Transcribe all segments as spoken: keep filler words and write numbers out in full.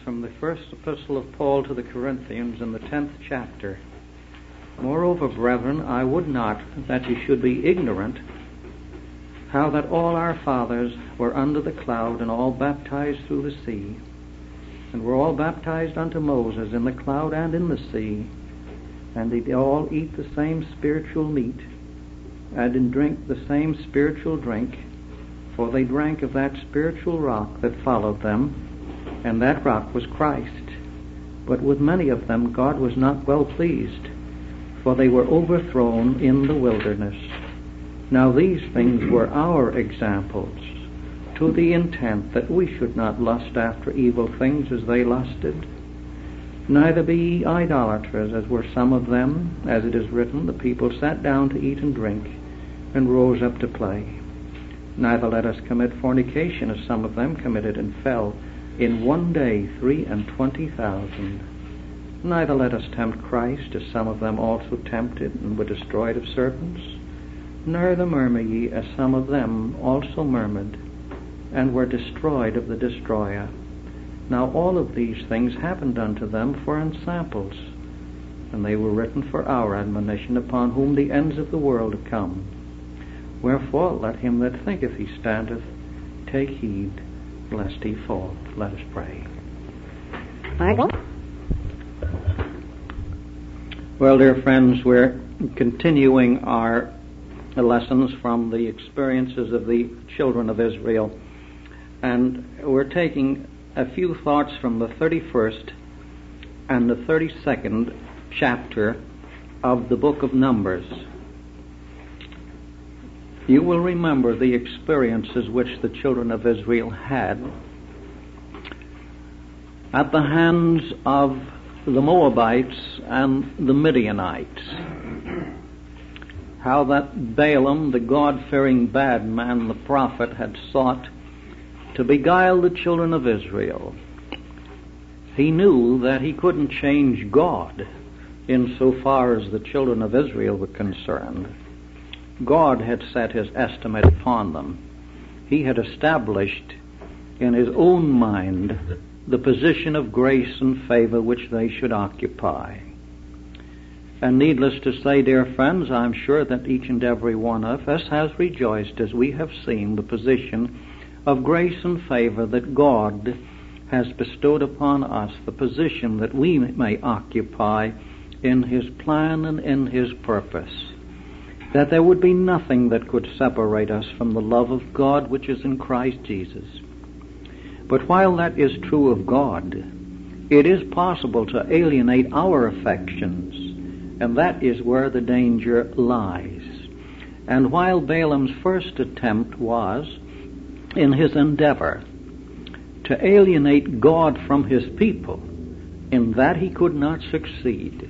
from the first epistle of Paul to the Corinthians in the tenth chapter. Moreover, brethren, I would not that ye should be ignorant how that all our fathers were under the cloud, and all baptized through the sea, and were all baptized unto Moses in the cloud and in the sea, and did all eat the same spiritual meat, and did drink the same spiritual drink, for they drank of that spiritual rock that followed them, and that rock was Christ. But with many of them God was not well pleased, for they were overthrown in the wilderness. Now these things were our examples, to the intent that we should not lust after evil things as they lusted. Neither be ye idolaters, as were some of them, as it is written, the people sat down to eat and drink, and rose up to play. Neither let us commit fornication, as some of them committed and fell in one day three and twenty thousand. Neither let us tempt Christ, as some of them also tempted, and were destroyed of serpents. Neither murmur ye, as some of them also murmured, and were destroyed of the destroyer. Now all of these things happened unto them for ensamples, and they were written for our admonition, upon whom the ends of the world are come. Wherefore let him that thinketh he standeth take heed lest he fall. Let us pray. Margot? Well, dear friends, we're continuing our lessons from the experiences of the children of Israel, and we're taking a few thoughts from the thirty-first and the thirty-second chapter of the book of Numbers. You will remember the experiences which the children of Israel had at the hands of the Moabites and the Midianites. How that Balaam, the God-fearing bad man, the prophet, had sought to beguile the children of Israel. He knew that he couldn't change God insofar as the children of Israel were concerned. God had set his estimate upon them. He had established in his own mind the position of grace and favor which they should occupy. And needless to say, dear friends, I'm sure that each and every one of us has rejoiced as we have seen the position of grace and favor that God has bestowed upon us, the position that we may occupy in his plan and in his purpose, that there would be nothing that could separate us from the love of God which is in Christ Jesus. But while that is true of God, it is possible to alienate our affections, and that is where the danger lies. And while Balaam's first attempt was, in his endeavor, to alienate God from his people, in that he could not succeed,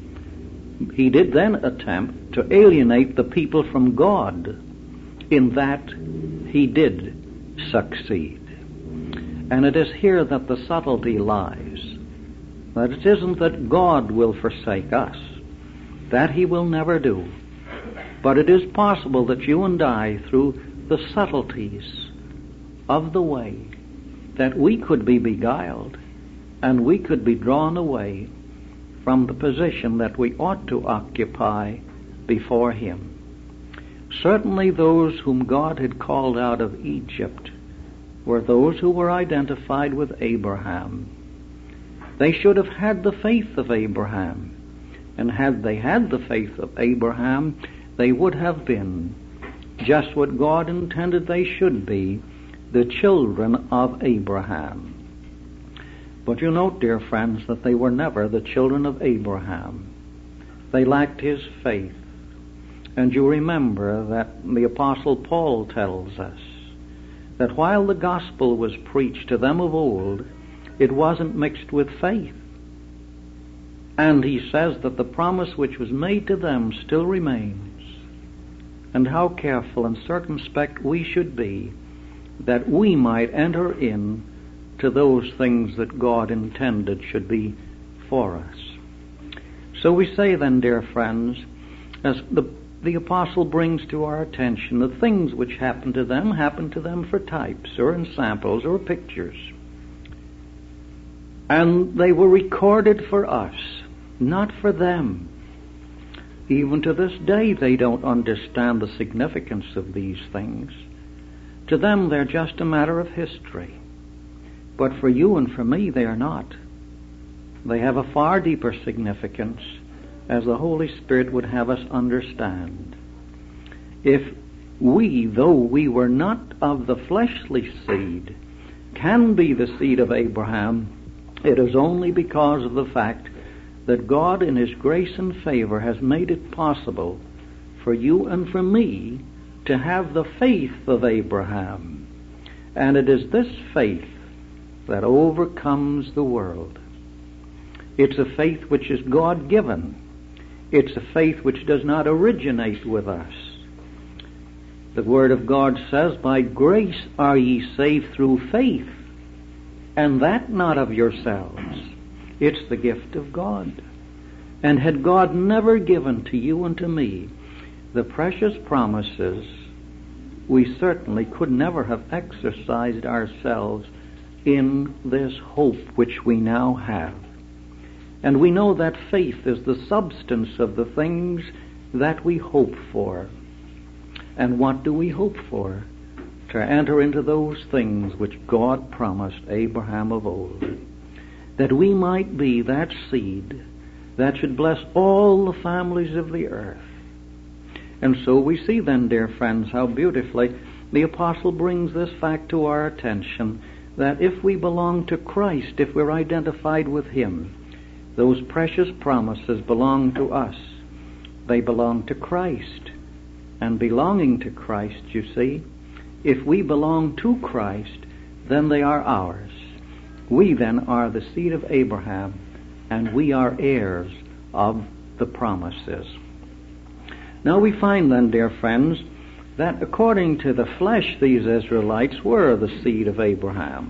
he did then attempt to alienate the people from God, in that he did succeed. And it is here that the subtlety lies, that it isn't that God will forsake us, that he will never do, but it is possible that you and I, through the subtleties of the way, that we could be beguiled and we could be drawn away from the position that we ought to occupy before him. Certainly those whom God had called out of Egypt were those who were identified with Abraham. They should have had the faith of Abraham, and had they had the faith of Abraham, they would have been just what God intended they should be, the children of Abraham. But you note, dear friends, that they were never the children of Abraham. They lacked his faith. And you remember that the Apostle Paul tells us that while the gospel was preached to them of old, it wasn't mixed with faith. And he says that the promise which was made to them still remains. And how careful and circumspect we should be that we might enter in to those things that God intended should be for us. So we say then, dear friends, as the, the apostle brings to our attention, the things which happen to them happen to them for types or in samples or pictures. And they were recorded for us, not for them. Even to this day, they don't understand the significance of these things. To them, they're just a matter of history. But for you and for me, they are not. They have a far deeper significance, as the Holy Spirit would have us understand. If we, though we were not of the fleshly seed, can be the seed of Abraham, it is only because of the fact that God in His grace and favor has made it possible for you and for me to have the faith of Abraham. And it is this faith that overcomes the world. It's a faith which is God-given. It's a faith which does not originate with us. The Word of God says, "By grace are ye saved through faith, and that not of yourselves." It's the gift of God. And had God never given to you and to me the precious promises, we certainly could never have exercised ourselves in this hope which we now have. And we know that faith is the substance of the things that we hope for. And what do we hope for? To enter into those things which God promised Abraham of old, that we might be that seed that should bless all the families of the earth. And so we see then, dear friends, how beautifully the apostle brings this fact to our attention, that if we belong to Christ, if we're identified with Him, those precious promises belong to us. They belong to Christ. And belonging to Christ, you see, if we belong to Christ, then they are ours. We then are the seed of Abraham, and we are heirs of the promises. Now we find then, dear friends, that according to the flesh, these Israelites were the seed of Abraham.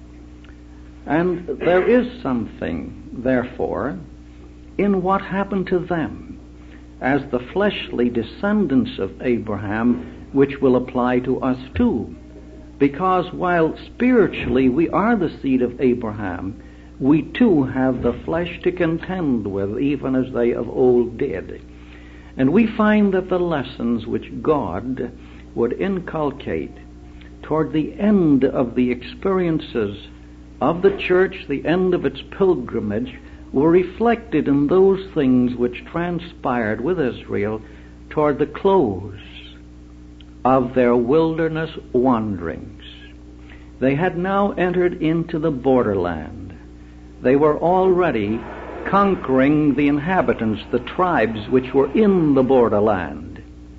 And there is something, therefore, in what happened to them as the fleshly descendants of Abraham, which will apply to us too. Because while spiritually we are the seed of Abraham, we too have the flesh to contend with, even as they of old did. And we find that the lessons which God would inculcate toward the end of the experiences of the church, the end of its pilgrimage, were reflected in those things which transpired with Israel toward the close of their wilderness wanderings. They had now entered into the borderland. They were already conquering the inhabitants, the tribes which were in the borderland.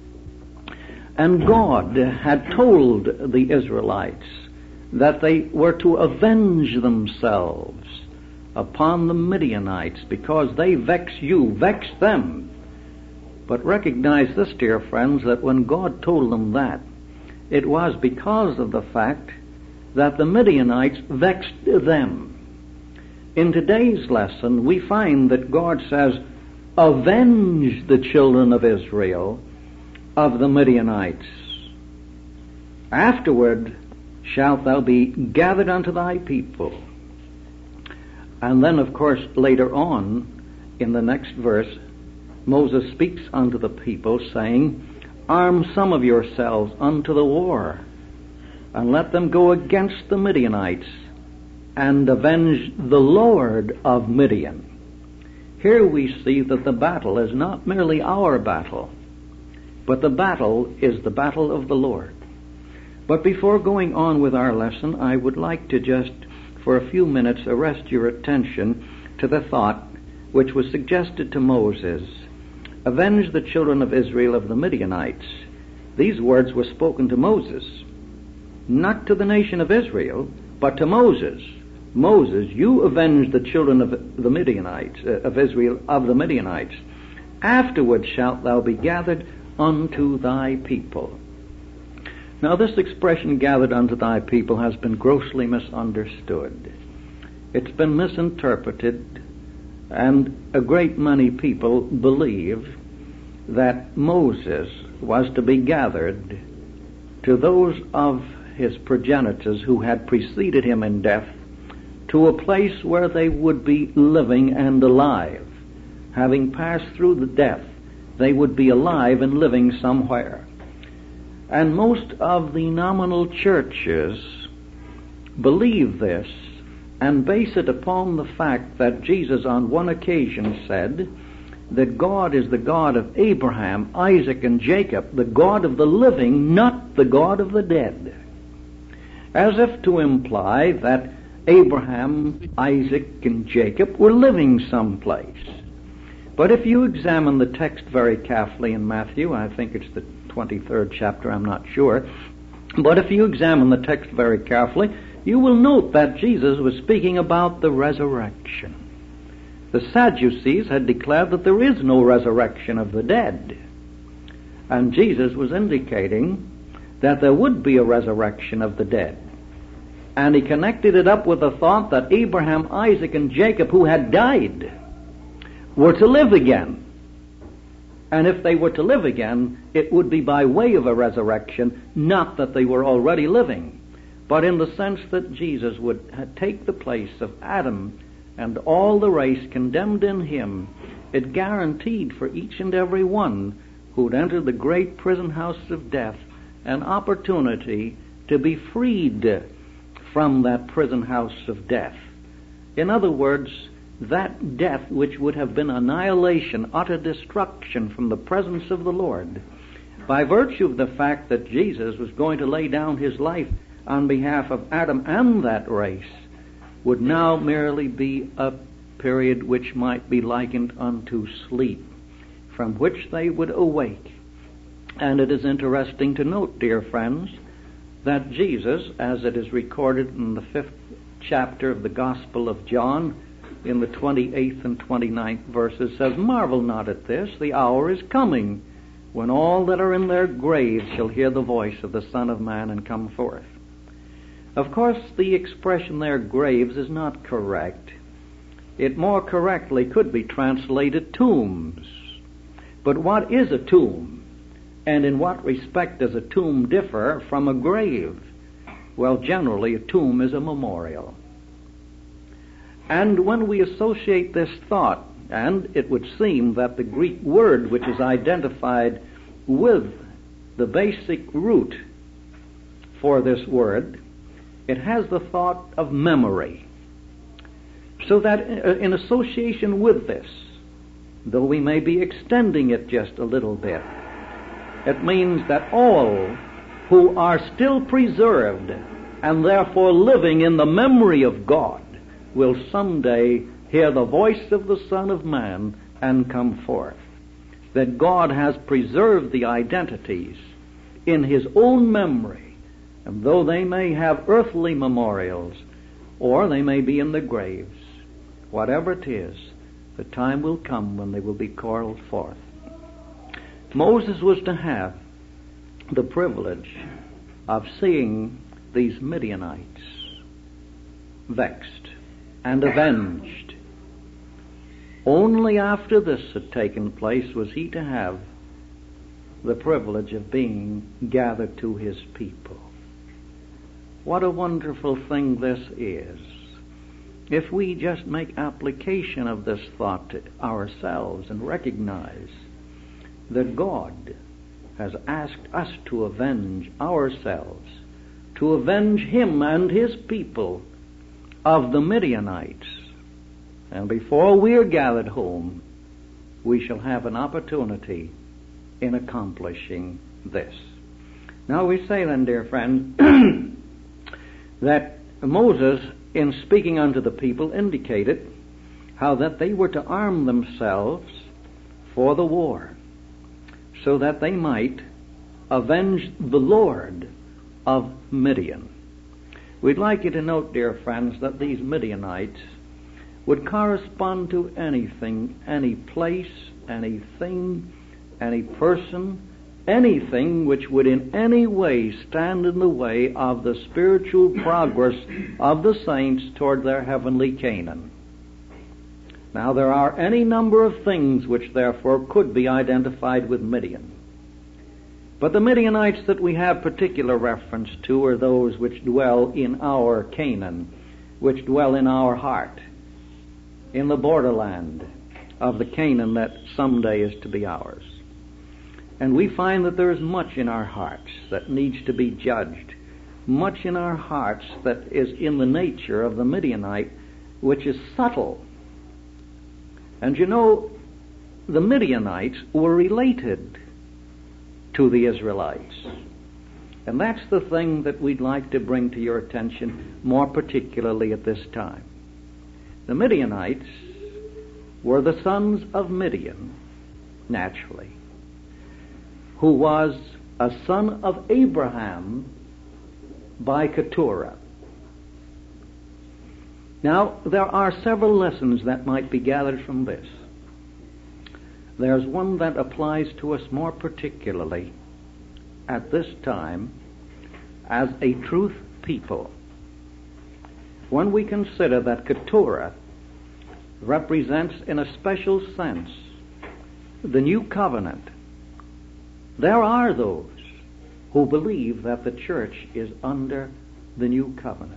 And God had told the Israelites that they were to avenge themselves upon the Midianites, because they vex you, vex them. But recognize this, dear friends, that when God told them that, it was because of the fact that the Midianites vexed them. In today's lesson, we find that God says, avenge the children of Israel of the Midianites. Afterward shalt thou be gathered unto thy people. And then, of course, later on, in the next verse, Moses speaks unto the people, saying, arm some of yourselves unto the war, and let them go against the Midianites, and avenge the Lord of Midian. Here we see that the battle is not merely our battle, but the battle is the battle of the Lord. But before going on with our lesson, I would like to just, for a few minutes, arrest your attention to the thought which was suggested to Moses, avenge the children of Israel of the Midianites. These words were spoken to Moses, not to the nation of Israel, but to Moses. Moses, you avenge the children of the Midianites, uh, of Israel, of the Midianites. Afterward shalt thou be gathered unto thy people. Now this expression, gathered unto thy people, has been grossly misunderstood. It's been misinterpreted, and a great many people believe that Moses was to be gathered to those of his progenitors who had preceded him in death, to a place where they would be living and alive. Having passed through the death, they would be alive and living somewhere. And most of the nominal churches believe this and base it upon the fact that Jesus on one occasion said that God is the God of Abraham, Isaac, and Jacob, the God of the living, not the God of the dead. As if to imply that Abraham, Isaac, and Jacob were living someplace. But if you examine the text very carefully in Matthew, I think it's the twenty-third chapter, I'm not sure, but if you examine the text very carefully, you will note that Jesus was speaking about the resurrection. The Sadducees had declared that there is no resurrection of the dead. And Jesus was indicating that there would be a resurrection of the dead. And he connected it up with the thought that Abraham, Isaac, and Jacob, who had died, were to live again. And if they were to live again, it would be by way of a resurrection, not that they were already living, but in the sense that Jesus would take the place of Adam and all the race condemned in him. It guaranteed for each and every one who'd entered the great prison house of death an opportunity to be freed from that prison house of death. In other words, that death which would have been annihilation, utter destruction from the presence of the Lord, by virtue of the fact that Jesus was going to lay down his life on behalf of Adam and that race, would now merely be a period which might be likened unto sleep, from which they would awake. And it is interesting to note, dear friends, that Jesus, as it is recorded in the fifth chapter of the Gospel of John, in the twenty-eighth and twenty-ninth verses, says, "Marvel not at this, the hour is coming, when all that are in their graves shall hear the voice of the Son of Man and come forth." Of course, the expression there, graves, is not correct. It more correctly could be translated tombs. But what is a tomb? And in what respect does a tomb differ from a grave? Well, generally, a tomb is a memorial. And when we associate this thought, and it would seem that the Greek word which is identified with the basic root for this word, it has the thought of memory. So that in association with this, though we may be extending it just a little bit, it means that all who are still preserved and therefore living in the memory of God will someday hear the voice of the Son of Man and come forth. That God has preserved the identities in his own memory. And though they may have earthly memorials, or they may be in the graves, whatever it is, the time will come when they will be called forth. Moses was to have the privilege of seeing these Midianites vexed and avenged. Only after this had taken place was he to have the privilege of being gathered to his people. What a wonderful thing this is. If we just make application of this thought to ourselves and recognize that God has asked us to avenge ourselves, to avenge him and his people of the Midianites, and before we are gathered home, we shall have an opportunity in accomplishing this. Now we say then, dear friends, that Moses, in speaking unto the people, indicated how that they were to arm themselves for the war, so that they might avenge the Lord of Midian. We'd like you to note, dear friends, that these Midianites would correspond to anything, any place, anything, any person, anything which would in any way stand in the way of the spiritual progress of the saints toward their heavenly Canaan. Now, there are any number of things which therefore could be identified with Midian. But the Midianites that we have particular reference to are those which dwell in our Canaan. which dwell in our heart, in the borderland of the Canaan that someday is to be ours. And we find that there is much in our hearts that needs to be judged, much in our hearts that is in the nature of the Midianite, which is subtle. And you know, the Midianites were related to the Israelites. And that's the thing that we'd like to bring to your attention more particularly at this time. The Midianites were the sons of Midian, naturally, who was a son of Abraham by Keturah. Now, there are several lessons that might be gathered from this. There's one that applies to us more particularly at this time as a truth people. When we consider that Keturah represents in a special sense the new covenant, there are those who believe that the church is under the new covenant.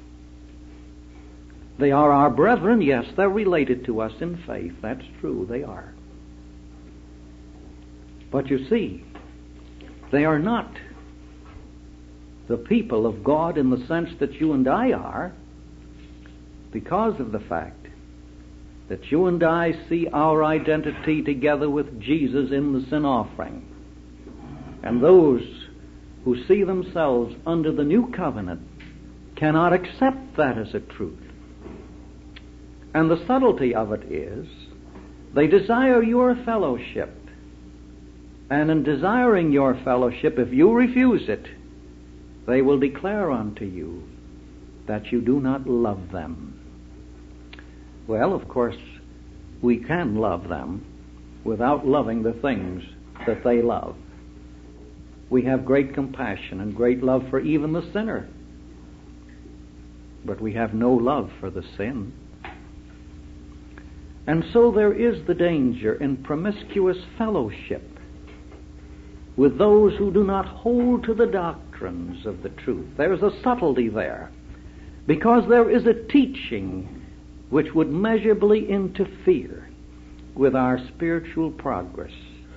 They are our brethren, yes, they're related to us in faith, that's true, they are. But you see, they are not the people of God in the sense that you and I are, because of the fact that you and I see our identity together with Jesus in the sin offering. And those who see themselves under the new covenant cannot accept that as a truth. And the subtlety of it is, they desire your fellowship. And in desiring your fellowship, if you refuse it, they will declare unto you that you do not love them. Well, of course, we can love them without loving the things that they love. We have great compassion and great love for even the sinner, but we have no love for the sin. And so there is the danger in promiscuous fellowship with those who do not hold to the doctrines of the truth. There is a subtlety there, because there is a teaching which would measurably interfere with our spiritual progress.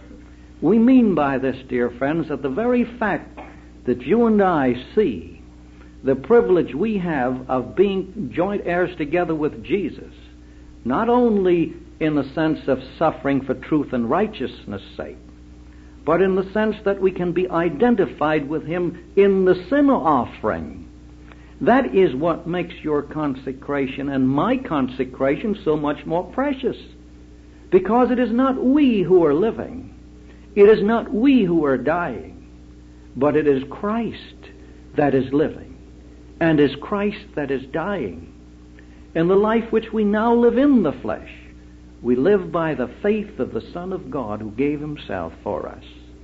We mean by this, dear friends, that the very fact that you and I see the privilege we have of being joint heirs together with Jesus, not only in the sense of suffering for truth and righteousness' sake, but in the sense that we can be identified with Him in the sin offering. That is what makes your consecration and my consecration so much more precious. Because it is not we who are living, it is not we who are dying, but it is Christ that is living, and is Christ that is dying. In the life which we now live in the flesh, we live by the faith of the Son of God who gave Himself for us.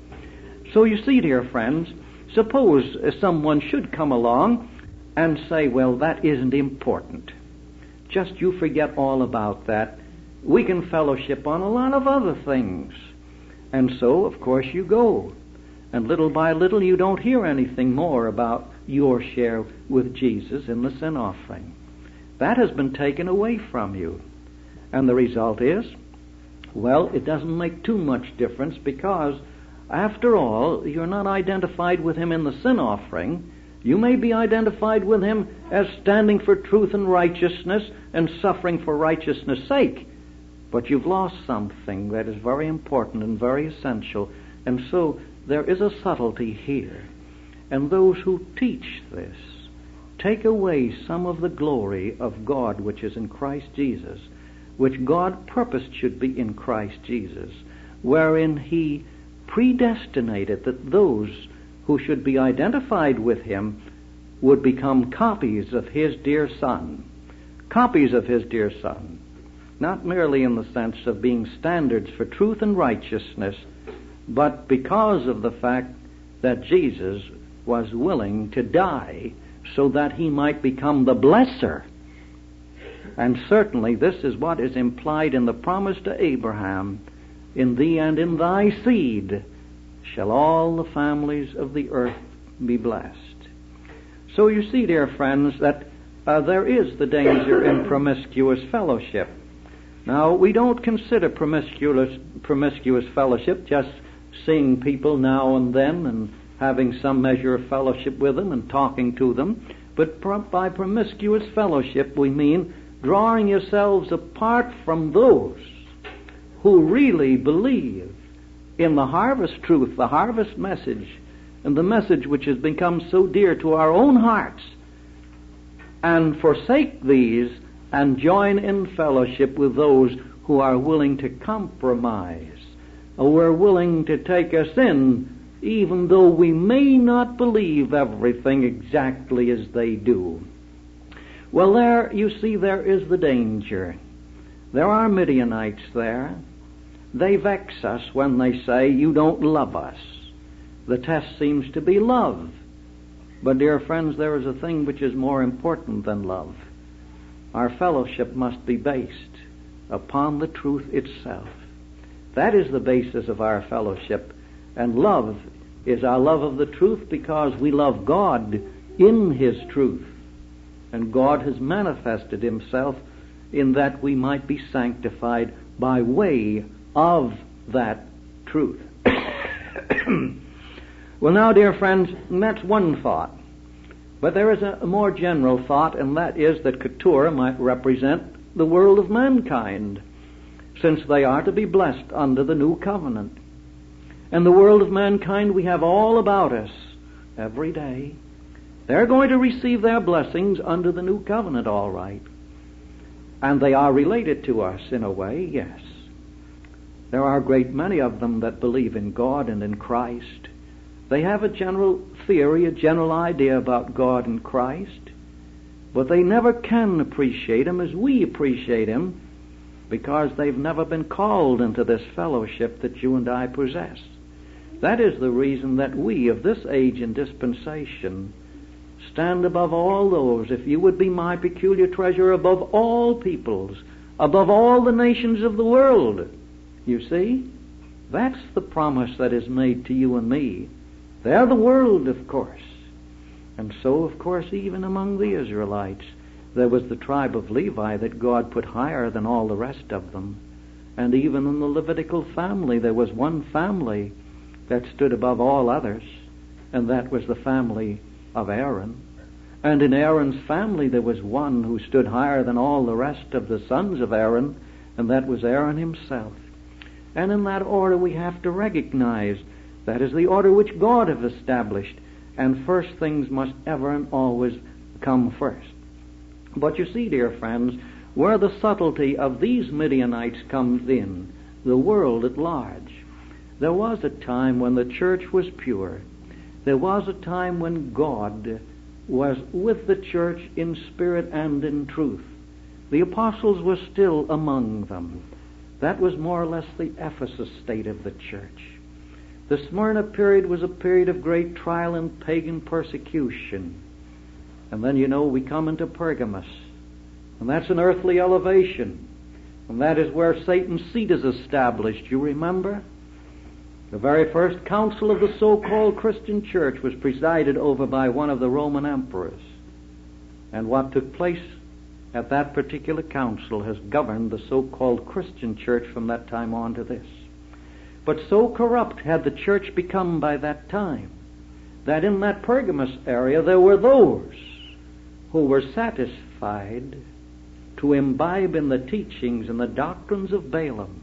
So you see, dear friends, suppose someone should come along and say, well, that isn't important. Just you forget all about that. We can fellowship on a lot of other things. And so, of course, you go. And little by little you don't hear anything more about your share with Jesus in the sin offering. That has been taken away from you. And the result is, well, it doesn't make too much difference, because, after all, you're not identified with Him in the sin offering. You may be identified with Him as standing for truth and righteousness and suffering for righteousness' sake. But you've lost something that is very important and very essential. And so there is a subtlety here. And those who teach this take away some of the glory of God which is in Christ Jesus, which God purposed should be in Christ Jesus, wherein He predestinated that those who should be identified with Him would become copies of His dear Son. Copies of His dear Son. Not merely in the sense of being standards for truth and righteousness, but because of the fact that Jesus was willing to die so that He might become the blesser. And certainly this is what is implied in the promise to Abraham, in thee and in thy seed shall all the families of the earth be blessed. So you see, dear friends, that uh, there is the danger in promiscuous fellowship. Now, we don't consider promiscuous, promiscuous fellowship just seeing people now and then and having some measure of fellowship with them and talking to them. But by promiscuous fellowship, we mean drawing yourselves apart from those who really believe in the harvest truth, the harvest message, and the message which has become so dear to our own hearts, and forsake these and join in fellowship with those who are willing to compromise, or who are willing to take us in, even though we may not believe everything exactly as they do. Well, there, you see, there is the danger. There are Midianites there. They vex us when they say, you don't love us. The test seems to be love. But, dear friends, there is a thing which is more important than love. Our fellowship must be based upon the truth itself. That is the basis of our fellowship. And love is our love of the truth because we love God in His truth. And God has manifested Himself in that we might be sanctified by way of that truth. Well, now, dear friends, that's one thought. But there is a more general thought, and that is that Keturah might represent the world of mankind, since they are to be blessed under the new covenant. And the world of mankind we have all about us every day. They're going to receive their blessings under the new covenant, all right. And they are related to us in a way, yes. There are a great many of them that believe in God and in Christ. They have a general theory, a general idea about God and Christ, but they never can appreciate Him as we appreciate Him because they've never been called into this fellowship that you and I possess. That is the reason that we of this age and dispensation stand above all those. If you would be my peculiar treasure above all peoples, above all the nations of the world. You see? That's the promise that is made to you and me. They're the world, of course. And so, of course, even among the Israelites, there was the tribe of Levi that God put higher than all the rest of them. And even in the Levitical family, there was one family that stood above all others, and that was the family of Aaron. And in Aaron's family, there was one who stood higher than all the rest of the sons of Aaron, and that was Aaron himself. And in that order we have to recognize that is the order which God has established, and first things must ever and always come first. But you see, dear friends, where the subtlety of these Midianites comes in, the world at large. There was a time when the church was pure. There was a time when God was with the church in spirit and in truth. The apostles were still among them. That was more or less the Ephesus state of the church. The Smyrna period was a period of great trial and pagan persecution. And then, you know, we come into Pergamos. And that's an earthly elevation. And that is where Satan's seat is established. You remember? The very first council of the so-called Christian church was presided over by one of the Roman emperors. And what took place at that particular council has governed the so-called Christian church from that time on to this. But so corrupt had the church become by that time that in that Pergamos area there were those who were satisfied to imbibe in the teachings and the doctrines of Balaam.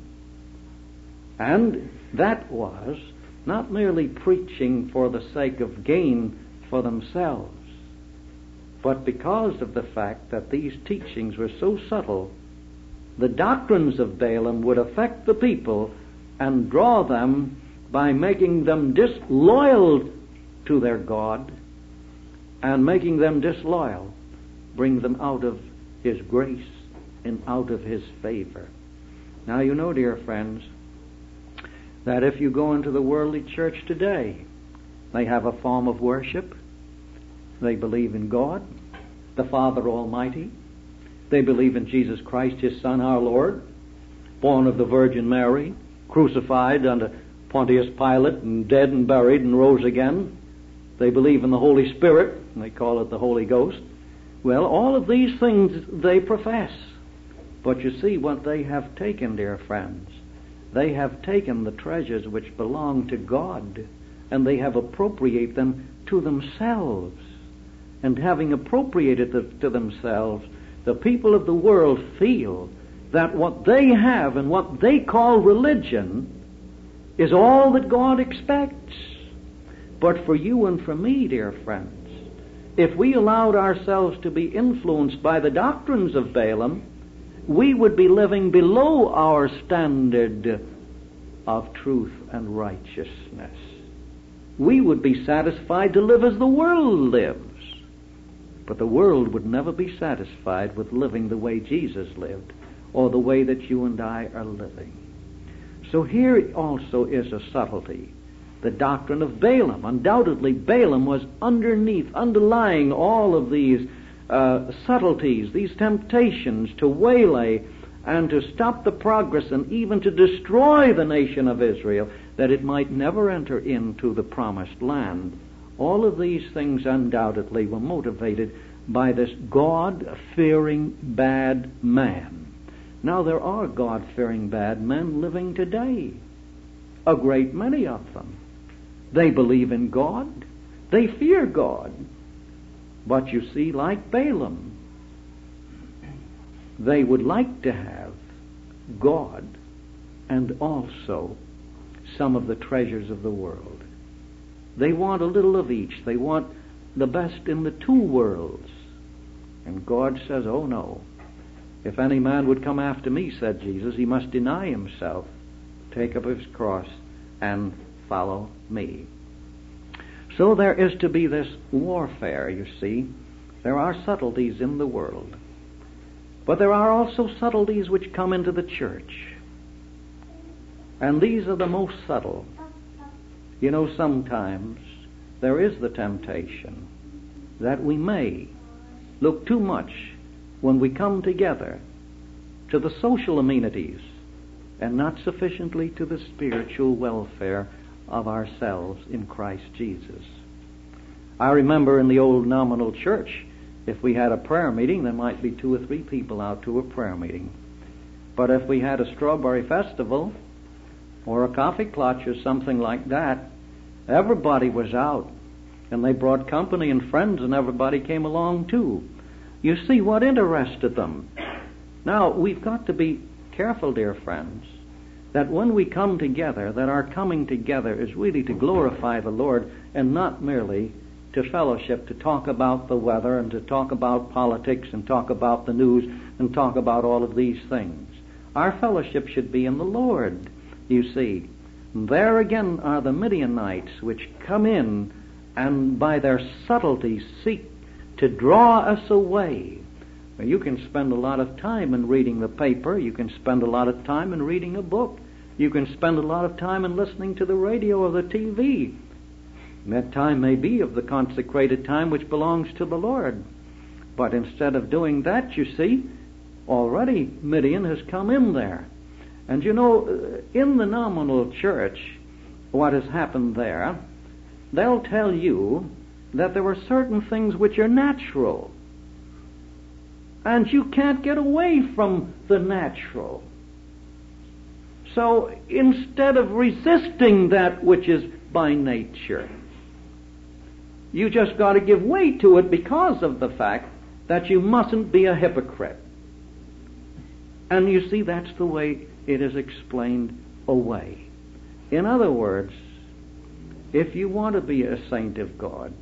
And that was not merely preaching for the sake of gain for themselves, but because of the fact that these teachings were so subtle, the doctrines of Balaam would affect the people and draw them by making them disloyal to their God, and making them disloyal, bring them out of His grace and out of His favor. Now, you know, dear friends, that if you go into the worldly church today, they have a form of worship. They believe in God, the Father Almighty. They believe in Jesus Christ, His Son, our Lord, born of the Virgin Mary, crucified under Pontius Pilate, and dead and buried and rose again. They believe in the Holy Spirit, and they call it the Holy Ghost. Well, all of these things they profess. But you see what they have taken, dear friends. They have taken the treasures which belong to God, and they have appropriated them to themselves. And having appropriated them to themselves, the people of the world feel that what they have and what they call religion is all that God expects. But for you and for me, dear friends, if we allowed ourselves to be influenced by the doctrines of Balaam, we would be living below our standard of truth and righteousness. We would be satisfied to live as the world lives. But the world would never be satisfied with living the way Jesus lived, or the way that you and I are living. So here also is a subtlety. The doctrine of Balaam. Undoubtedly, Balaam was underneath, underlying all of these uh, subtleties, these temptations to waylay and to stop the progress and even to destroy the nation of Israel, that it might never enter into the promised land. All of these things undoubtedly were motivated by this God-fearing bad man. Now, there are God-fearing bad men living today, a great many of them. They believe in God. They fear God. But you see, like Balaam, they would like to have God and also some of the treasures of the world. They want a little of each. They want the best in the two worlds. And God says, oh no. If any man would come after me, said Jesus, he must deny himself, take up his cross, and follow me. So there is to be this warfare, you see. There are subtleties in the world. But there are also subtleties which come into the church. And these are the most subtle. You know, sometimes there is the temptation that we may look too much when we come together to the social amenities and not sufficiently to the spiritual welfare of ourselves in Christ Jesus. I remember in the old nominal church, if we had a prayer meeting, there might be two or three people out to a prayer meeting. But if we had a strawberry festival or a coffee clutch or something like that, everybody was out, and they brought company and friends, and everybody came along too. You see what interested them. Now, we've got to be careful, dear friends, that when we come together, that our coming together is really to glorify the Lord and not merely to fellowship, to talk about the weather and to talk about politics and talk about the news and talk about all of these things. Our fellowship should be in the Lord, you see. There again are the Midianites which come in and by their subtlety seek to draw us away. You can spend a lot of time in reading the paper. You can spend a lot of time in reading a book. You can spend a lot of time in listening to the radio or the T V. That time may be of the consecrated time which belongs to the Lord. But instead of doing that, you see, already Midian has come in there. And you know, in the nominal church, what has happened there, they'll tell you that there are certain things which are natural. And you can't get away from the natural. So instead of resisting that which is by nature, you just got to give way to it because of the fact that you mustn't be a hypocrite. And you see, that's the way it is explained away. In other words, if you want to be a saint of God,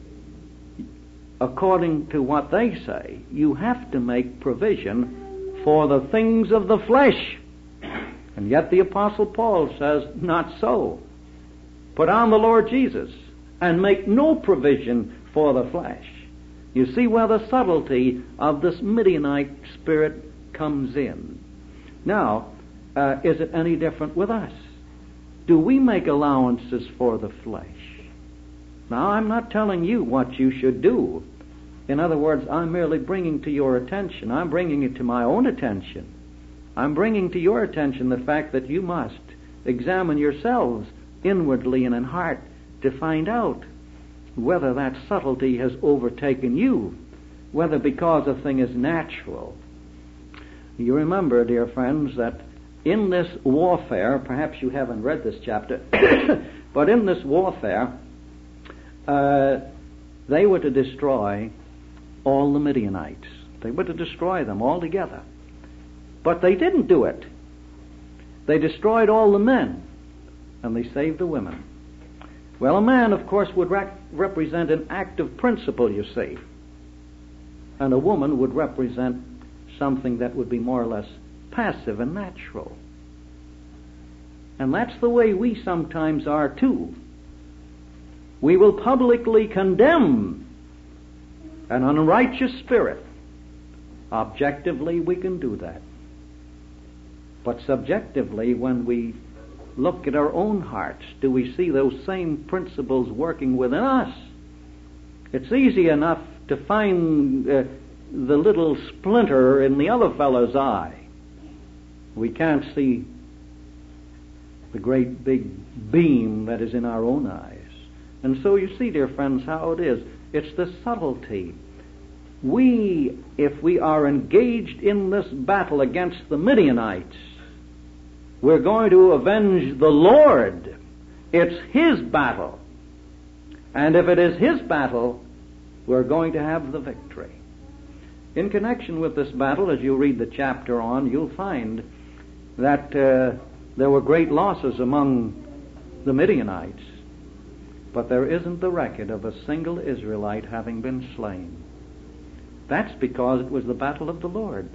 according to what they say, you have to make provision for the things of the flesh. And yet the Apostle Paul says, not so. Put on the Lord Jesus and make no provision for the flesh. You see where the subtlety of this Midianite spirit comes in. Now, uh, is it any different with us? Do we make allowances for the flesh? Now, I'm not telling you what you should do. In other words, I'm merely bringing to your attention, I'm bringing it to my own attention. I'm bringing to your attention the fact that you must examine yourselves inwardly and in heart to find out whether that subtlety has overtaken you whether because a thing is natural. You remember, dear friends, that in this warfare, perhaps you haven't read this chapter, but in this warfare, uh, they were to destroy all the Midianites. They were to destroy them altogether. But they didn't do it. They destroyed all the men, and they saved the women. Well, a man, of course, would rec- represent an active principle, you see. And a woman would represent something that would be more or less passive and natural. And that's the way we sometimes are, too. We will publicly condemn an unrighteous spirit. Objectively, we can do that. But subjectively, when we look at our own hearts, do we see those same principles working within us? It's easy enough to find uh, the little splinter in the other fellow's eye. We can't see the great big beam that is in our own eyes. And so you see, dear friends, how it is. It's the subtlety. We, if we are engaged in this battle against the Midianites, we're going to avenge the Lord. It's His battle. And if it is His battle, we're going to have the victory. In connection with this battle, as you read the chapter on, you'll find that uh, there were great losses among the Midianites, but there isn't the record of a single Israelite having been slain. That's because it was the battle of the Lord.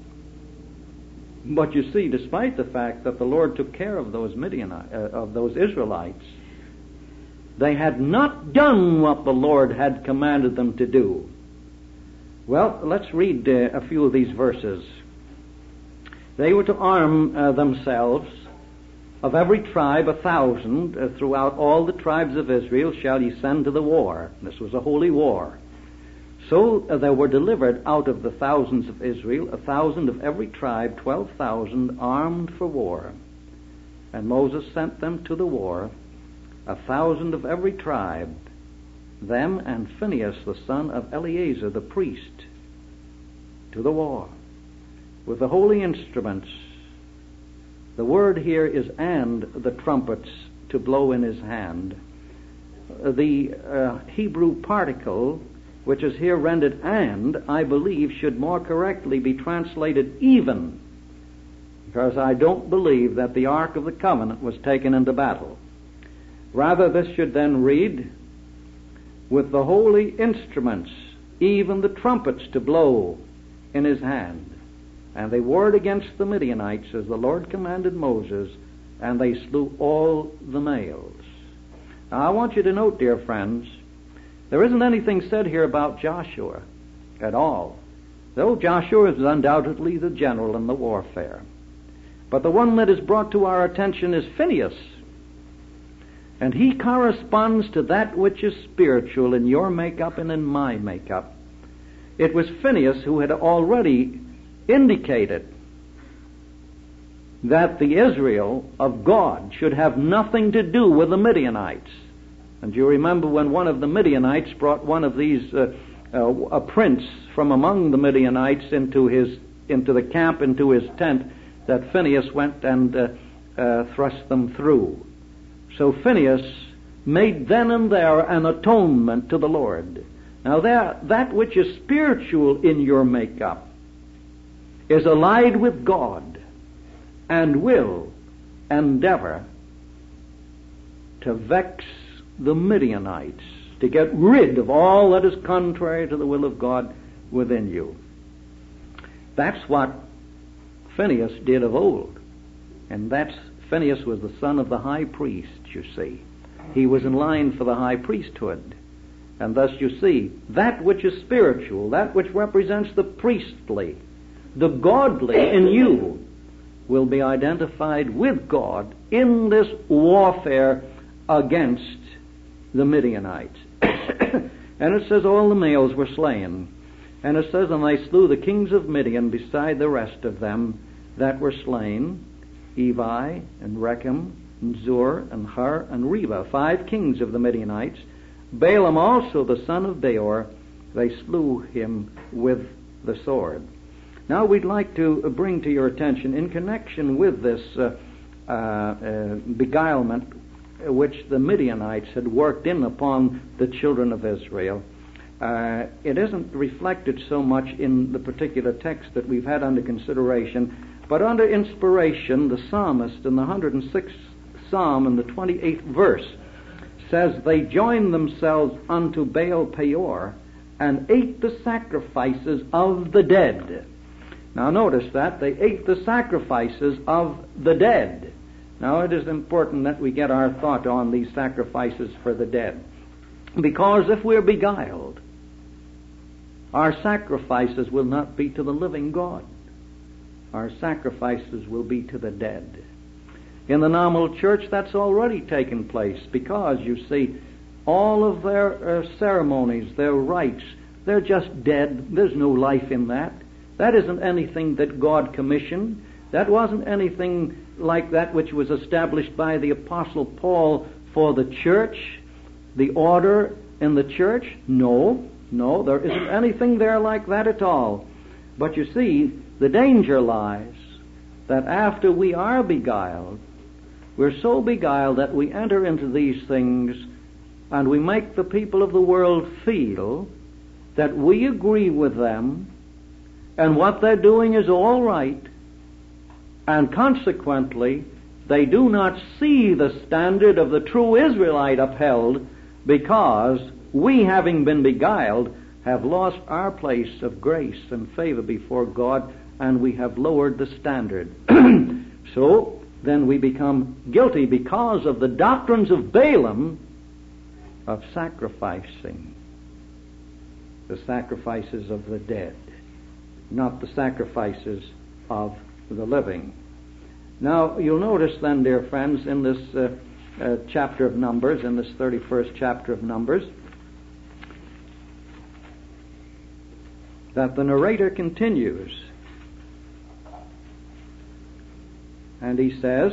But you see, despite the fact that the Lord took care of those Midianites, uh, of those Israelites, they had not done what the Lord had commanded them to do. Well, let's read uh, a few of these verses. They were to arm uh, themselves. Of every tribe a thousand, uh, throughout all the tribes of Israel shall ye send to the war. This was a holy war. So uh, there were delivered out of the thousands of Israel, a thousand of every tribe, twelve thousand armed for war. And Moses sent them to the war, a thousand of every tribe, them and Phinehas the son of Eleazar the priest, to the war, with the holy instruments. The word here is and the trumpets to blow in his hand. The uh, Hebrew particle, which is here rendered and, I believe should more correctly be translated even, because I don't believe that the Ark of the Covenant was taken into battle. Rather, this should then read, with the holy instruments, even the trumpets to blow in his hand. And they warred against the Midianites as the Lord commanded Moses, and they slew all the males. Now, I want you to note, dear friends, there isn't anything said here about Joshua at all, though Joshua is undoubtedly the general in the warfare. But the one that is brought to our attention is Phinehas, and he corresponds to that which is spiritual in your makeup and in my makeup. It was Phinehas who had already indicated that the Israel of God should have nothing to do with the Midianites. And you remember when one of the Midianites brought one of these, uh, uh, a prince from among the Midianites into his, into the camp, into his tent, that Phinehas went and uh, uh, thrust them through. So Phinehas made then and there an atonement to the Lord. Now there, that which is spiritual in your makeup is allied with God and will endeavor to vex the Midianites, to get rid of all that is contrary to the will of God within you. That's what Phinehas did of old. And that's, Phinehas was the son of the high priest, you see. He was in line for the high priesthood. And thus you see, that which is spiritual, that which represents the priestly, the godly in you, will be identified with God in this warfare against the Midianites. And it says all the males were slain. And it says, and they slew the kings of Midian beside the rest of them that were slain, Evi and Rechem and Zur and Hur and Reba, five kings of the Midianites, Balaam also the son of Beor, they slew him with the sword. Now we'd like to bring to your attention, in connection with this uh, uh, uh, beguilement which the Midianites had worked in upon the children of Israel, uh, it isn't reflected so much in the particular text that we've had under consideration, but under inspiration, the psalmist in the one hundred sixth Psalm in the twenty-eighth verse says, "They joined themselves unto Baal Peor and ate the sacrifices of the dead." Now notice that they ate the sacrifices of the dead. Now it is important that we get our thought on these sacrifices for the dead, because if we're beguiled, our sacrifices will not be to the living God. Our sacrifices will be to the dead. In the nominal church, that's already taken place, because, you see, all of their uh, ceremonies, their rites, they're just dead. There's no life in that. That isn't anything that God commissioned. That wasn't anything like that which was established by the Apostle Paul for the church, the order in the church. No, no, there isn't anything there like that at all. But you see, the danger lies that after we are beguiled, we're so beguiled that we enter into these things and we make the people of the world feel that we agree with them and what they're doing is all right, and consequently they do not see the standard of the true Israelite upheld, because we, having been beguiled, have lost our place of grace and favor before God, and we have lowered the standard. So then we become guilty because of the doctrines of Balaam of sacrificing the sacrifices of the dead, not the sacrifices of the living. Now, you'll notice then, dear friends, in this uh, uh, chapter of Numbers, in this thirty-first chapter of Numbers, that the narrator continues, and he says,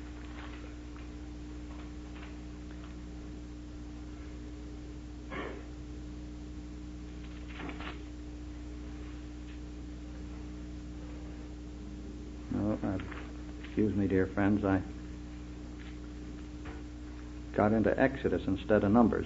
no, uh, excuse me, dear friends, I got into Exodus instead of Numbers.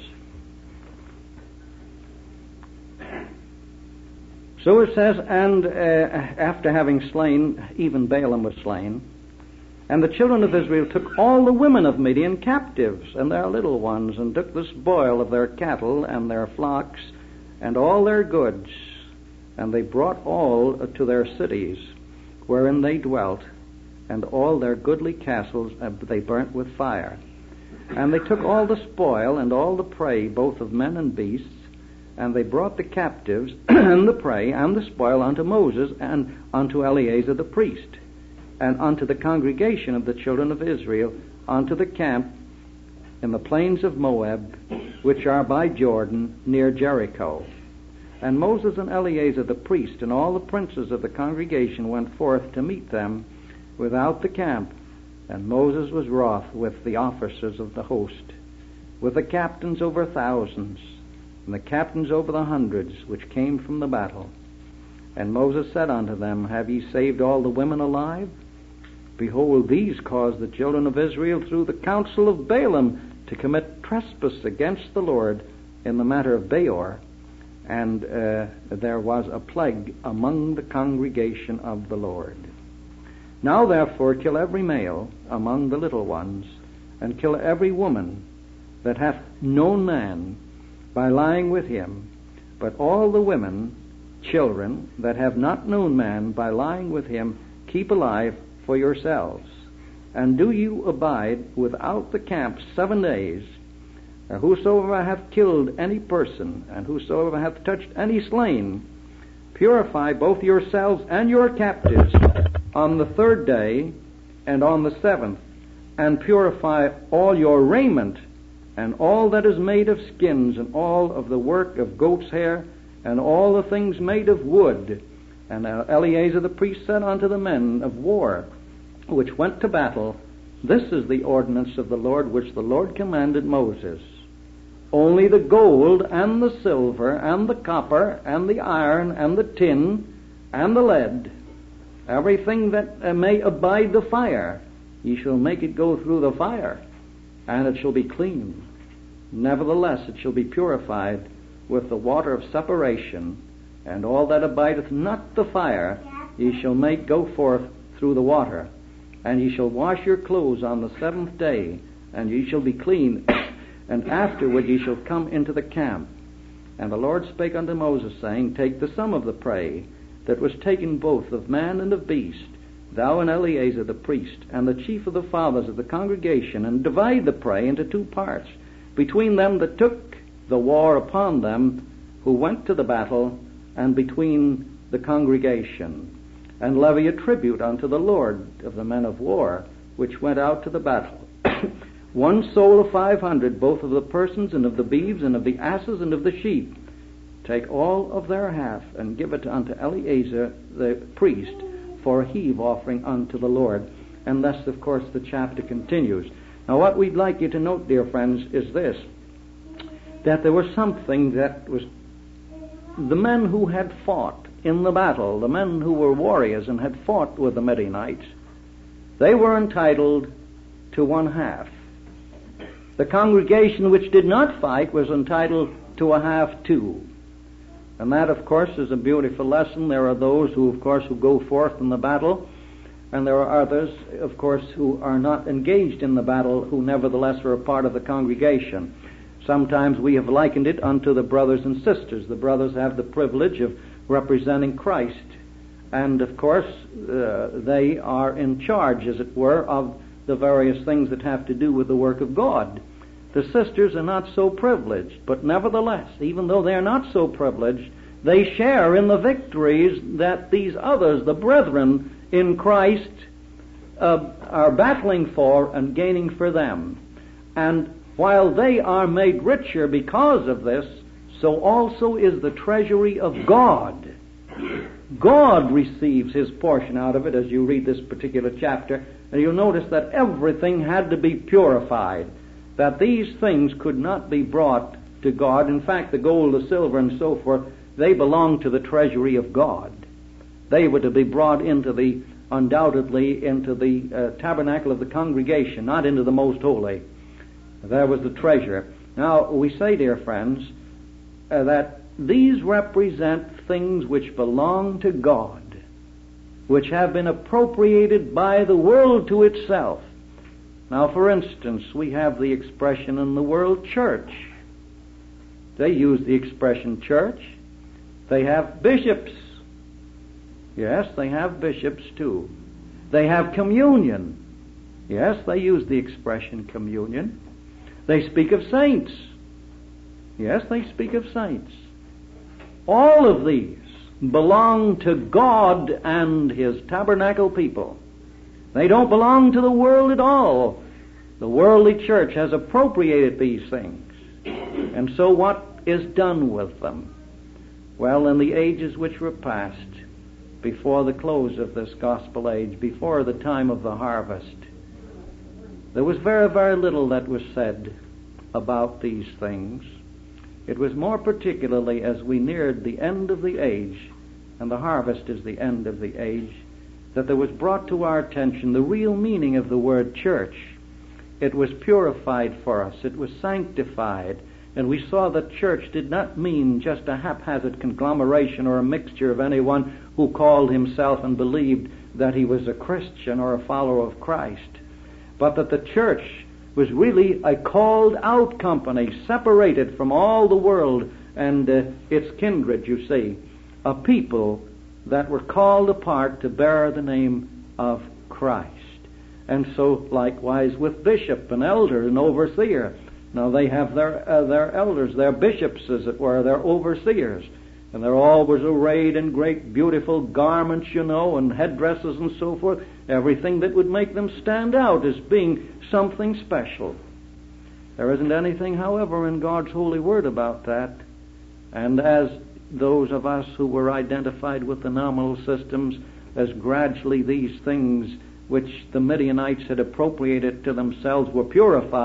So it says, and uh, after having slain, even Balaam was slain, and the children of Israel took all the women of Midian captives, and their little ones, and took the spoil of their cattle, and their flocks, and all their goods, and they brought all to their cities, wherein they dwelt, and all their goodly castles they burnt with fire. And they took all the spoil, and all the prey, both of men and beasts, and they brought the captives, and the prey, and the spoil unto Moses, and unto Eleazar the priest, and unto the congregation of the children of Israel, unto the camp in the plains of Moab, which are by Jordan, near Jericho. And Moses and Eleazar the priest, and all the princes of the congregation went forth to meet them without the camp. And Moses was wroth with the officers of the host, with the captains over thousands, and the captains over the hundreds, which came from the battle. And Moses said unto them, Have ye saved all the women alive? Behold, these caused the children of Israel through the counsel of Balaam to commit trespass against the Lord in the matter of Beor, and uh, there was a plague among the congregation of the Lord. Now therefore kill every male among the little ones, and kill every woman that hath known man by lying with him, but all the women, children, that have not known man by lying with him, keep alive for yourselves. And do you abide without the camp seven days. Whosoever hath killed any person, and whosoever hath touched any slain, purify both yourselves and your captives on the third day and on the seventh, and purify all your raiment, and all that is made of skins, and all of the work of goat's hair, and all the things made of wood. And Eleazar the priest said unto the men of war, which went to battle, This is the ordinance of the Lord, which the Lord commanded Moses. Only the gold and the silver and the copper and the iron and the tin and the lead, everything that uh, may abide the fire, ye shall make it go through the fire, and it shall be clean. Nevertheless it shall be purified with the water of separation, and all that abideth not the fire ye shall make go forth through the water. And ye shall wash your clothes on the seventh day, and ye shall be clean, and afterward ye shall come into the camp. And the Lord spake unto Moses, saying, Take the sum of the prey that was taken both of man and of beast, thou and Eleazar the priest, and the chief of the fathers of the congregation, and divide the prey into two parts, between them that took the war upon them who went to the battle, and between the congregation. And levy a tribute unto the Lord of the men of war, which went out to the battle. One soul of five hundred, both of the persons, and of the beeves, and of the asses, and of the sheep. Take all of their half, and give it unto Eleazar the priest, for a heave offering unto the Lord. And thus, of course, the chapter continues. Now, what we'd like you to note, dear friends, is this, that there was something that was the men who had fought in the battle, the men who were warriors and had fought with the Midianites, they were entitled to one half. The congregation which did not fight was entitled to a half too. And that, of course, is a beautiful lesson. There are those who, of course, who go forth in the battle, and there are others, of course, who are not engaged in the battle, who nevertheless are a part of the congregation. Sometimes we have likened it unto the brothers and sisters. The brothers have the privilege of representing Christ, and of course uh, they are in charge, as it were, of the various things that have to do with the work of God. The sisters are not so privileged, but nevertheless, even though they are not so privileged, they share in the victories that these others, the brethren in Christ, uh, are battling for and gaining for them. And while they are made richer because of this, so also is the treasury of God. God receives his portion out of it as you read this particular chapter, and you'll notice that everything had to be purified, that these things could not be brought to God. In fact, the gold, the silver, and so forth, they belonged to the treasury of God. They were to be brought into the, undoubtedly, into the uh, tabernacle of the congregation, not into the most holy. There was the treasure. Now, we say, dear friends, uh, that these represent things which belong to God, which have been appropriated by the world to itself. Now, for instance, we have the expression in the world, church. They use the expression church. They have bishops. Yes, they have bishops too. They have communion. Yes, they use the expression communion. They speak of saints. Yes, they speak of saints. All of these belong to God and his tabernacle people. They don't belong to the world at all. The worldly church has appropriated these things. And so what is done with them? Well, in the ages which were past, before the close of this gospel age, before the time of the harvest, there was very, very little that was said about these things. It was more particularly as we neared the end of the age, and the harvest is the end of the age, that there was brought to our attention the real meaning of the word church. It was purified for us. It was sanctified. And we saw that church did not mean just a haphazard conglomeration or a mixture of anyone who called himself and believed that he was a Christian or a follower of Christ, but that the church was really a called out company, separated from all the world and uh, its kindred, you see, a people that were called apart to bear the name of Christ. And so likewise with bishop and elder and overseer. Now they have their uh, their elders, their bishops, as it were, their overseers, and they're always arrayed in great beautiful garments, you know, and headdresses and so forth, everything that would make them stand out as being something special. There isn't anything, however, in God's holy word about that. And as those of us who were identified with the nominal systems, as gradually these things which the Midianites had appropriated to themselves were purified,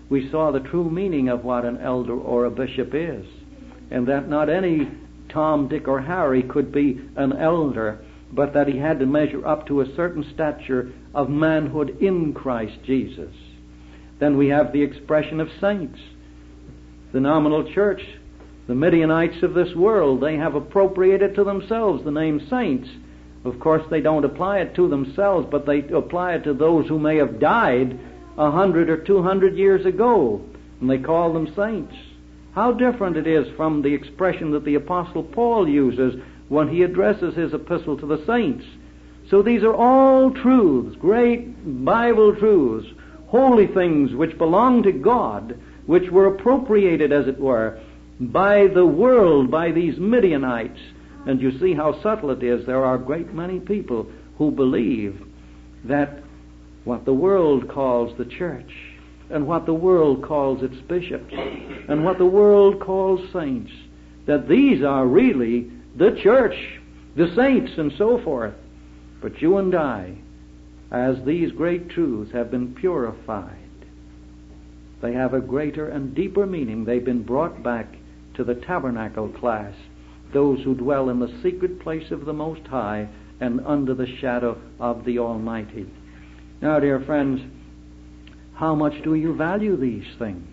we saw the true meaning of what an elder or a bishop is, and that not any Tom, Dick, or Harry could be an elder, but that he had to measure up to a certain stature of manhood in Christ Jesus. Then we have the expression of saints. The nominal church, the Midianites of this world, they have appropriated to themselves the name saints. Of course, they don't apply it to themselves, but they apply it to those who may have died a hundred or two hundred years ago, and they call them saints. How different it is from the expression that the Apostle Paul uses when he addresses his epistle to the saints. So these are all truths, great Bible truths, holy things which belong to God, which were appropriated, as it were, by the world, by these Midianites. And you see how subtle it is. There are a great many people who believe that what the world calls the church, and what the world calls its bishops, and what the world calls saints, that these are really the church, the saints, and so forth. But you and I, as these great truths have been purified, they have a greater and deeper meaning. They've been brought back to the tabernacle class, those who dwell in the secret place of the Most High and under the shadow of the Almighty. Now, dear friends, how much do you value these things?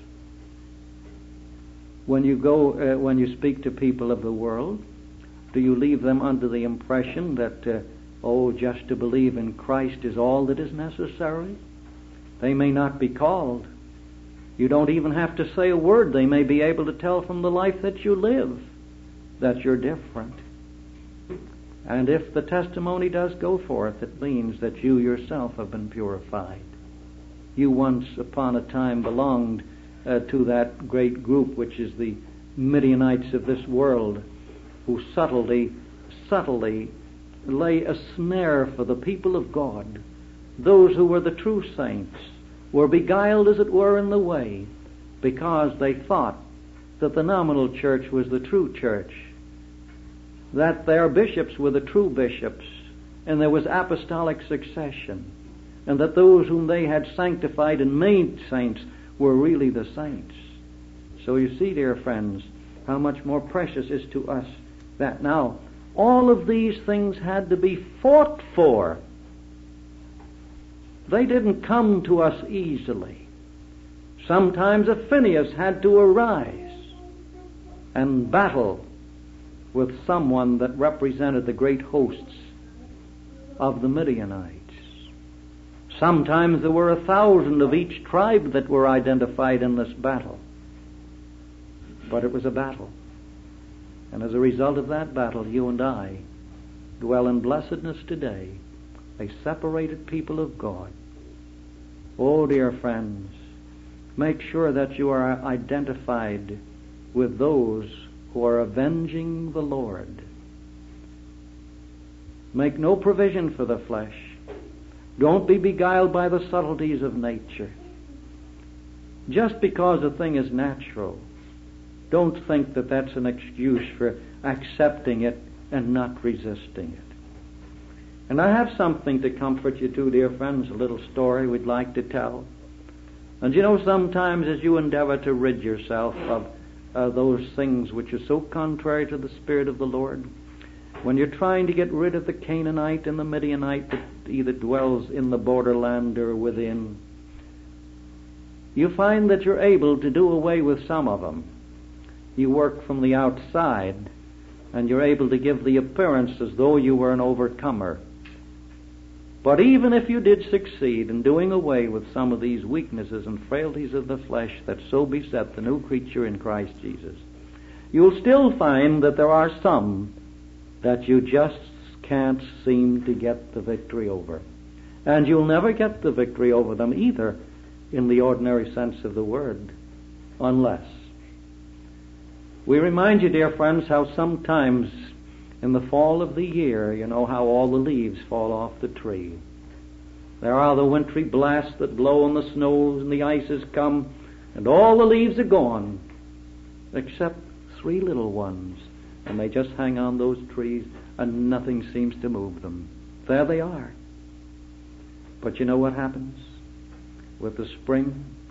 When you go, uh, when you speak to people of the world, do you leave them under the impression that, uh, oh, just to believe in Christ is all that is necessary? They may not be called. You don't even have to say a word. They may be able to tell from the life that you live that you're different. And if the testimony does go forth, it means that you yourself have been purified. You once upon a time belonged uh, to that great group which is the Midianites of this world, who subtly, subtly lay a snare for the people of God. Those who were the true saints were beguiled, as it were, in the way, because they thought that the nominal church was the true church, that their bishops were the true bishops, and there was apostolic succession, and that those whom they had sanctified and made saints were really the saints. So you see, dear friends, how much more precious is to us that now all of these things had to be fought for. They didn't come to us easily. Sometimes a Phineas had to arise and battle with someone that represented the great hosts of the Midianites. Sometimes there were a thousand of each tribe that were identified in this battle. But it was a battle. And as a result of that battle, you and I dwell in blessedness today, a separated people of God. Oh, dear friends, make sure that you are identified with those who are avenging the Lord. Make no provision for the flesh. Don't be beguiled by the subtleties of nature. Just because a thing is natural, don't think that that's an excuse for accepting it and not resisting it. And I have something to comfort you too, dear friends, a little story we'd like to tell. And you know, sometimes as you endeavor to rid yourself of uh, those things which are so contrary to the Spirit of the Lord, when you're trying to get rid of the Canaanite and the Midianite that either dwells in the borderland or within, you find that you're able to do away with some of them. You work from the outside, and you're able to give the appearance as though you were an overcomer. But even if you did succeed in doing away with some of these weaknesses and frailties of the flesh that so beset the new creature in Christ Jesus, you'll still find that there are some that you just can't seem to get the victory over. And you'll never get the victory over them either in the ordinary sense of the word, unless. We remind you, dear friends, how sometimes in the fall of the year, you know how all the leaves fall off the tree. There are the wintry blasts that blow and the snows and the ices come, and all the leaves are gone, except three little ones. And they just hang on those trees, and nothing seems to move them. There they are. But you know what happens? With the spring,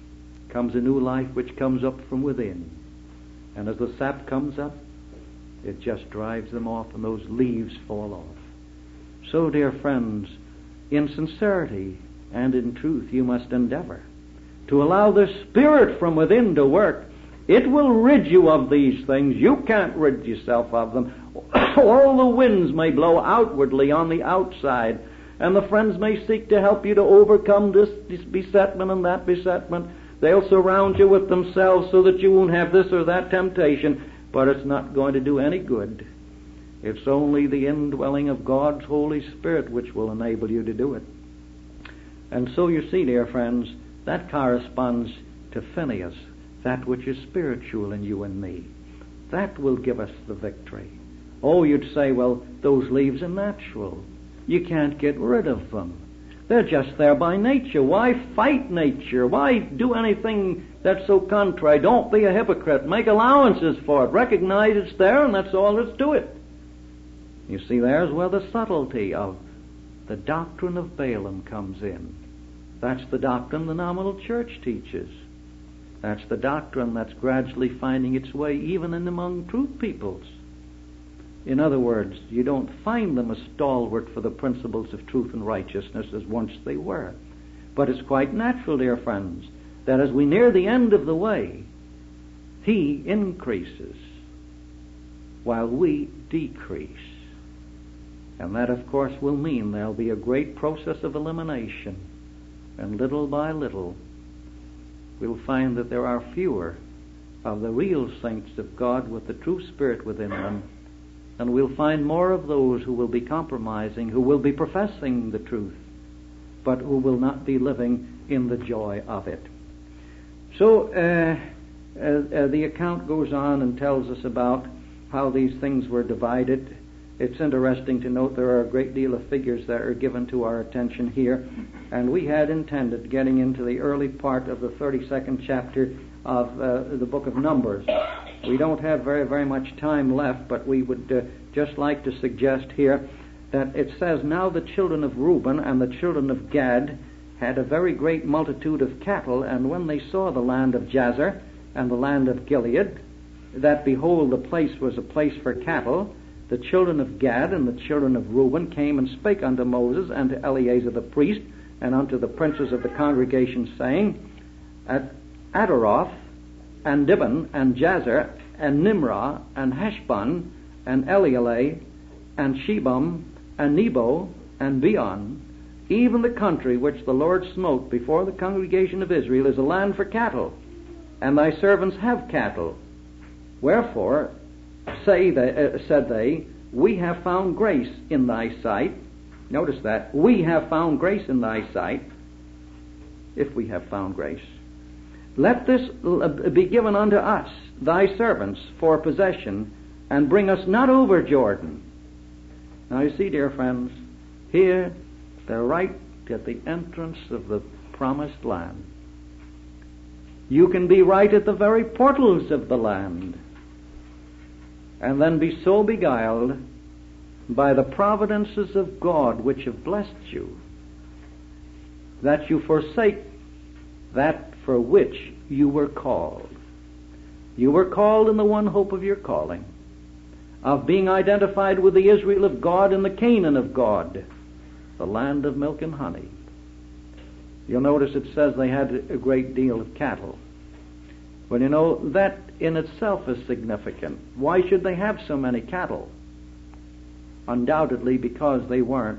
comes a new life which comes up from within. And as the sap comes up, it just drives them off and those leaves fall off. So, dear friends, in sincerity and in truth you must endeavor to allow the Spirit from within to work. It will rid you of these things. You can't rid yourself of them. All the winds may blow outwardly on the outside, and the friends may seek to help you to overcome this, this besetment and that besetment. They'll surround you with themselves so that you won't have this or that temptation, but it's not going to do any good. It's only the indwelling of God's Holy Spirit which will enable you to do it. And so you see, dear friends, that corresponds to Phineas, that which is spiritual in you and me. That will give us the victory. Oh, you'd say, well, those leaves are natural. You can't get rid of them. They're just there by nature. Why fight nature? Why do anything that's so contrary? Don't be a hypocrite. Make allowances for it. Recognize it's there, and that's all there's to it. You see, there's where the subtlety of the doctrine of Balaam comes in. That's the doctrine the nominal church teaches. That's the doctrine that's gradually finding its way even in among truth peoples. In other words, you don't find them as stalwart for the principles of truth and righteousness as once they were. But it's quite natural, dear friends, that as we near the end of the way, he increases while we decrease. And that, of course, will mean there'll be a great process of elimination. And little by little, we'll find that there are fewer of the real saints of God with the true Spirit within them, and we'll find more of those who will be compromising, who will be professing the truth, but who will not be living in the joy of it. So uh, uh, uh, the account goes on and tells us about how these things were divided. It's interesting to note there are a great deal of figures that are given to our attention here, and we had intended getting into the early part of the thirty-second chapter of uh, the book of Numbers. We don't have very, very much time left, but we would uh, just like to suggest here that it says, "Now the children of Reuben and the children of Gad had a very great multitude of cattle, and when they saw the land of Jazer and the land of Gilead, that behold, the place was a place for cattle, the children of Gad and the children of Reuben came and spake unto Moses and to Eleazar the priest and unto the princes of the congregation, saying, At Adaroth and Dibon and Jazer and Nimrah and Heshbon and Elealeh and Shebam and Nebo and Beon, even the country which the Lord smote before the congregation of Israel is a land for cattle, and thy servants have cattle. Wherefore, say they, uh, said they, we have found grace in thy sight." Notice that. We have found grace in thy sight, if we have found grace. "Let this be given unto us, thy servants, for possession, and bring us not over Jordan." Now you see, dear friends, here they're right at the entrance of the promised land. You can be right at the very portals of the land, and then be so beguiled by the providences of God which have blessed you that you forsake that for which you were called. You were called in the one hope of your calling, of being identified with the Israel of God and the Canaan of God, the land of milk and honey. You'll notice it says they had a great deal of cattle. Well, you know, that in itself is significant. Why should they have so many cattle? Undoubtedly because they weren't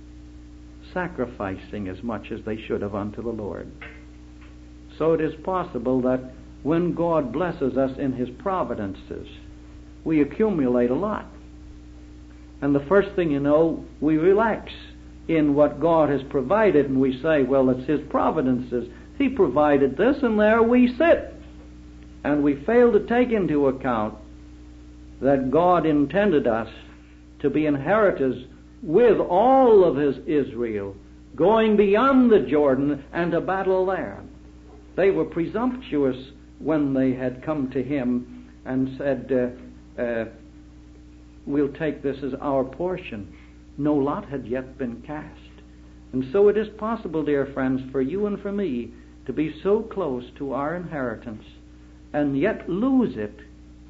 sacrificing as much as they should have unto the Lord. So it is possible that when God blesses us in His providences, we accumulate a lot. And the first thing you know, we relax in what God has provided, and we say, well, it's His providences. He provided this, and there we sit. And we fail to take into account that God intended us to be inheritors with all of His Israel, going beyond the Jordan and to battle there. They were presumptuous when they had come to Him and said, uh, uh, we'll take this as our portion. No lot had yet been cast. And so it is possible, dear friends, for you and for me to be so close to our inheritance and yet lose it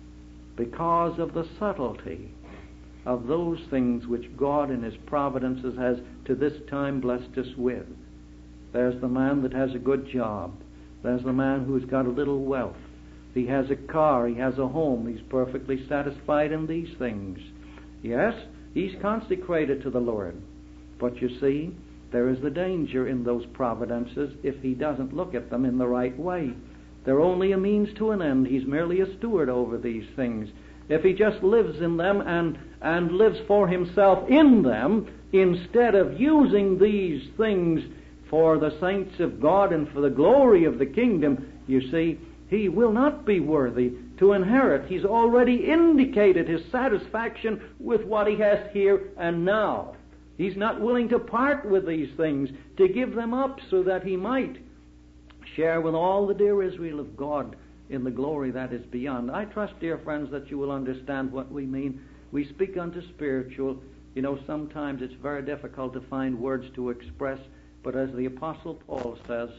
because of the subtlety of those things which God in His providences has to this time blessed us with. There's the man that has a good job. There's the man who's got a little wealth. He has a car. He has a home. He's perfectly satisfied in these things. Yes, he's consecrated to the Lord. But you see, there is the danger in those providences if he doesn't look at them in the right way. They're only a means to an end. He's merely a steward over these things. If he just lives in them and, and lives for himself in them, instead of using these things for the saints of God and for the glory of the kingdom, you see, he will not be worthy to inherit. He's already indicated his satisfaction with what he has here and now. He's not willing to part with these things, to give them up so that he might share with all the dear Israel of God in the glory that is beyond. I trust, dear friends, that you will understand what we mean. We speak unto spiritual. You know, sometimes it's very difficult to find words to express, but as the Apostle Paul says,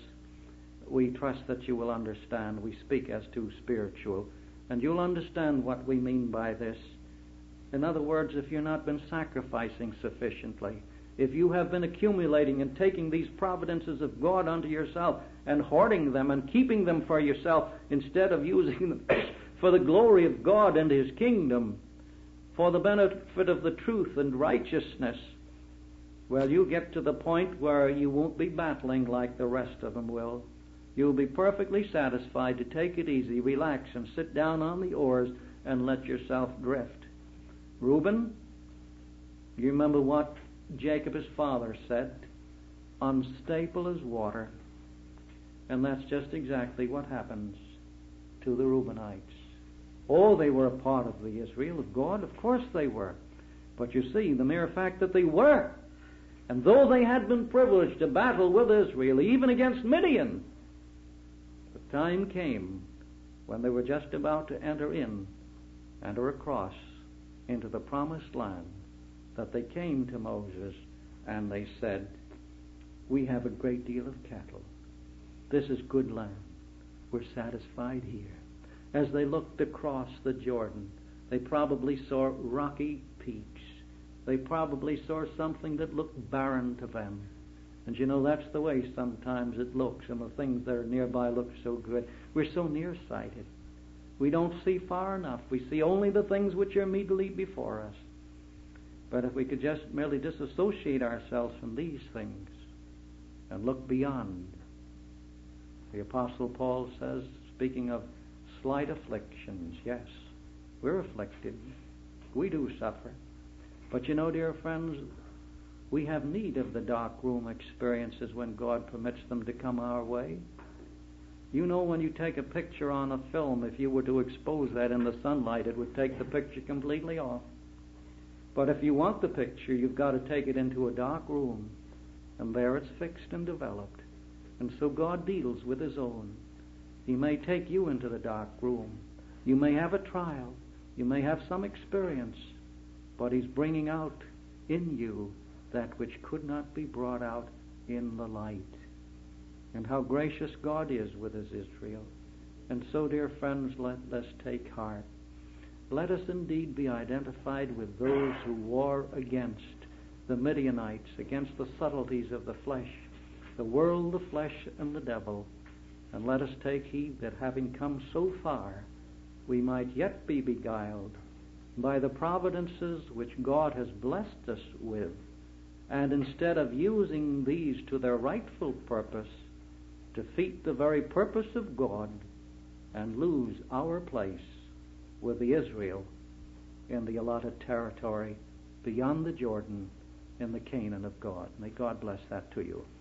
we trust that you will understand. We speak as to spiritual, and you'll understand what we mean by this. In other words, if you've not been sacrificing sufficiently, if you have been accumulating and taking these providences of God unto yourself and hoarding them and keeping them for yourself instead of using them for the glory of God and His kingdom, for the benefit of the truth and righteousness, well, you get to the point where you won't be battling like the rest of them will. You'll be perfectly satisfied to take it easy, relax, and sit down on the oars and let yourself drift. Reuben, you remember what Jacob, his father, said? Unstable as water. And that's just exactly what happens to the Reubenites. Oh, they were a part of the Israel of God. Of course they were. But you see, the mere fact that they were, and though they had been privileged to battle with Israel, even against Midian, the time came when they were just about to enter in, enter across into the promised land, that they came to Moses and they said, we have a great deal of cattle. This is good land. We're satisfied here. As they looked across the Jordan, they probably saw rocky peaks. They probably saw something that looked barren to them. And you know, that's the way sometimes it looks, and the things that are nearby look so good. We're so nearsighted. We don't see far enough. We see only the things which are immediately before us. But if we could just merely disassociate ourselves from these things and look beyond. The Apostle Paul says, speaking of slight afflictions, yes, we're afflicted. We do suffer. But you know, dear friends, we have need of the dark room experiences when God permits them to come our way. You know, when you take a picture on a film, if you were to expose that in the sunlight, it would take the picture completely off. But if you want the picture, you've got to take it into a dark room, and there it's fixed and developed. And so God deals with His own. He may take you into the dark room. You may have a trial. You may have some experience. But He's bringing out in you that which could not be brought out in the light. And how gracious God is with His Israel. And so, dear friends, let us take heart. Let us indeed be identified with those who war against the Midianites, against the subtleties of the flesh, the world, the flesh, and the devil. And let us take heed that having come so far, we might yet be beguiled by the providences which God has blessed us with, and instead of using these to their rightful purpose, defeat the very purpose of God and lose our place with the Israel in the allotted territory beyond the Jordan in the Canaan of God. May God bless that to you.